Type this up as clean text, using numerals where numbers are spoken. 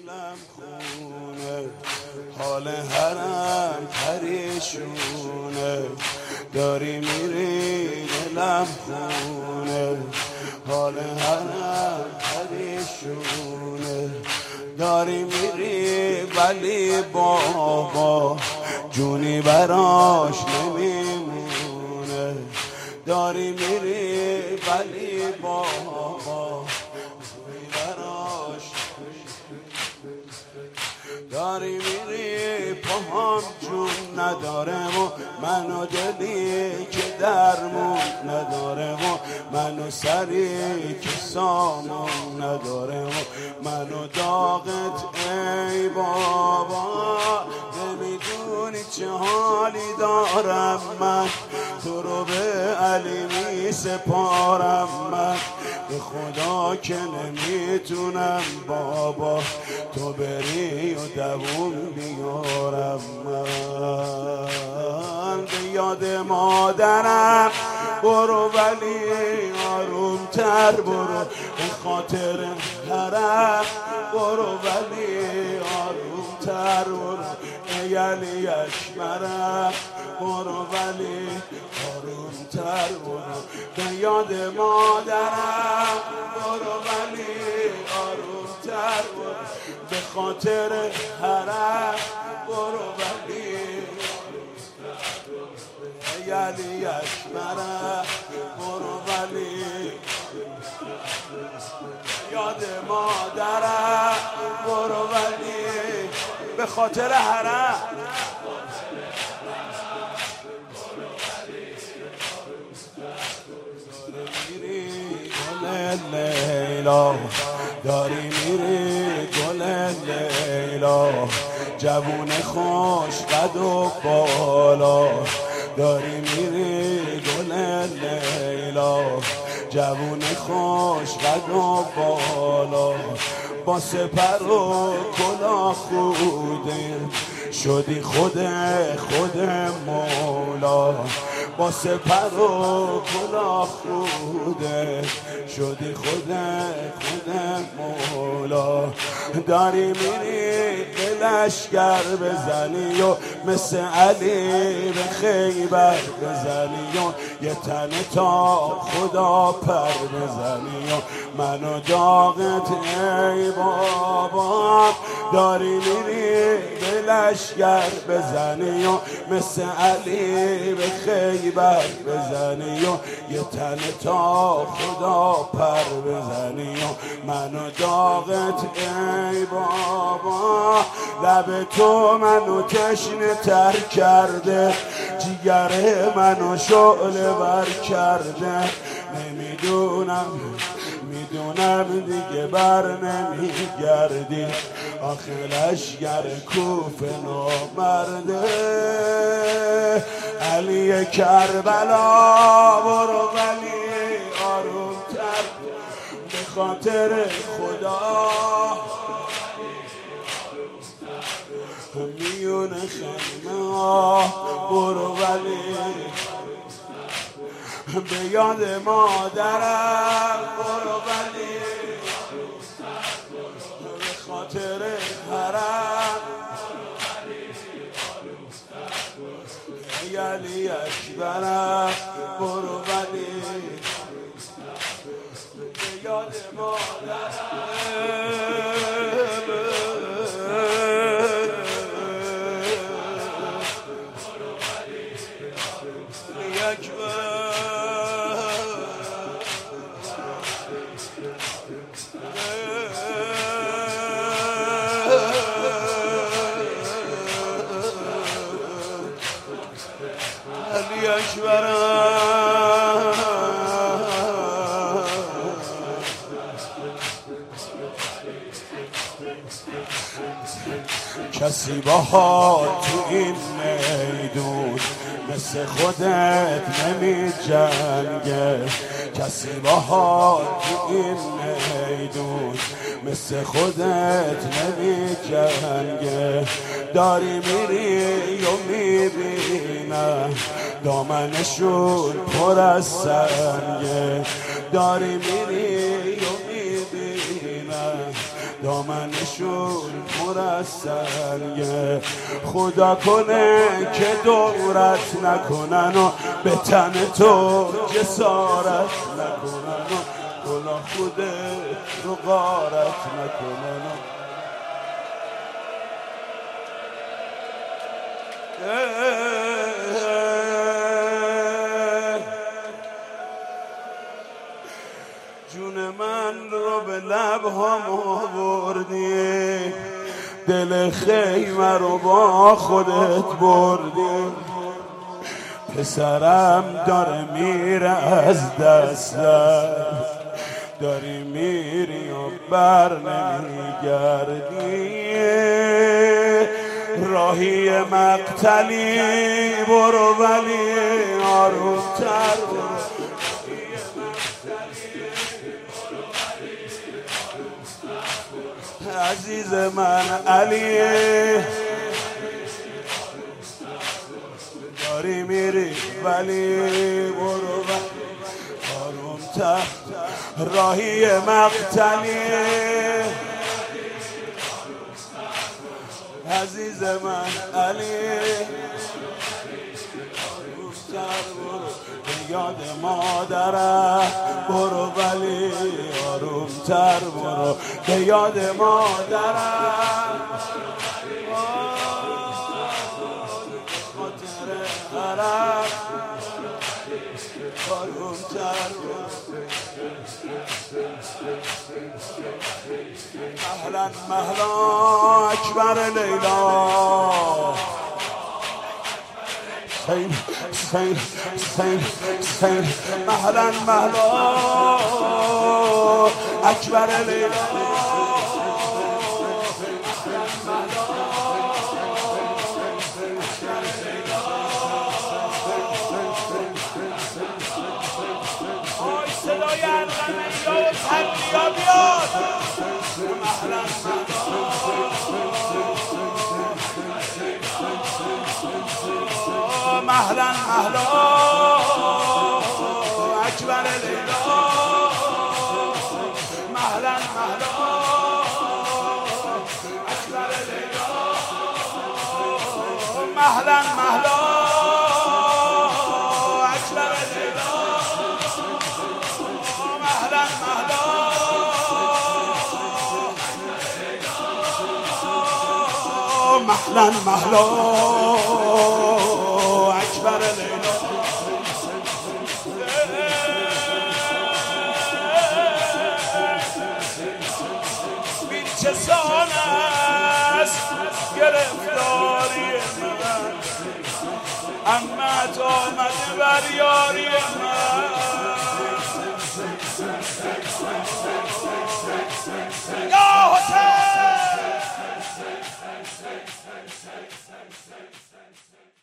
دلم خونه، حال هرم پریشونه، داری میری دلم خونه، حال هرم پریشونه، داری میری ولی بابا جونی براش نمیمونه، داری میری ولی بابا جونی براش، داری میری پاهم جون نداره و منو دلی که درمون نداره و منو سری که سامون نداره و منو داغت ای بابا، نمیدونی چه حالی دارم من، تو رو به علی می سپارم من، به خدا که نمیتونم بابا تو بری و دووم بیارم من، به یاد مادرم برو ولی آروم تر برو، به خاطر حرم برو ولی آروم تر برو، ای علی اکبرم برو ولی آروم تر برو، به یاد مادرم برو ولی آروم تر برو، به خاطر حرم برو ولی ای علی اکبرم برو ولی یاد مادرم برو ولی به خاطر حرم لیلا، داری میری گل لیلا، جوون خوش قد و بالا، داری میری گل لیلا، جوون خوش قد و بالا، با سپر و کلاه خوده شدی خود مولا، با سپر و کلاه خوده شدی خود مولا، داری میری به لشگر بزنی و مثل علی به خیبر بزنی و یه تن تا خدا پر بزنی و منو داغت ای بابا، داری میری به لشگر بزنی و مثل علی به خیبر بزنی و یه تن تا خدا پر بزنی و منو داغت ای بابا، لب تو منو تشنه تر کرده، جیگر منو شعله ور کرده، میدونم دیگه بر نمیگردی، آخه لشگر کوفه نامرده، علی کربلا برو ولی آروم تر، به خاطر خدا میون خیمه ها برو ولی به یاد مادرم برو ولی به خاطر حرم ای علی اکبرم برو ولی به یاد مادرم علی اکبرم کسی باها تو این میدون مثل خودت نمی جنگه، کسی باها تو این میدون مثل خودت نمی جنگه، داری میری و میبینم دامنشون پر از سنگه، داری میری و میبینم دامنشون مرسل. خدا کنه که دورت نکنن و به تن تو جسارت نکنن و کلاه خودت رو غارت نکنن. جون من رو به لبهام آوردی، دل خیمه رو با خودت بردی. پسرم داره میره از دستم، داری میری و بر نمیگردی. راهی مقتلی برو ولی آرومتر برو. عزیز من علی داری میری ولی برو ولی آرومتر. راهی مقتلی عزیز من علی آرومتر برو. به یاد مادرم برو ولی آرومتر برو. به یاد مادرم خاطر حرم آرومتر برو. مهلا مهلا اکبر لیلا، سین سین سین سین. مهلا مهلا اکبر لیلا، صدای ارغنیا و تنبیا بیاد. مهلا مهلا مهلا اکبر لیلا، مهلا مهلا اکبر لیلا، مهلا مهلا اکبر لیلا، مهلا مهلا مهلا مهلا اکبر لیلا. بین چه سان است گرفتاری من، امت آمده بر یاری من. یا حسین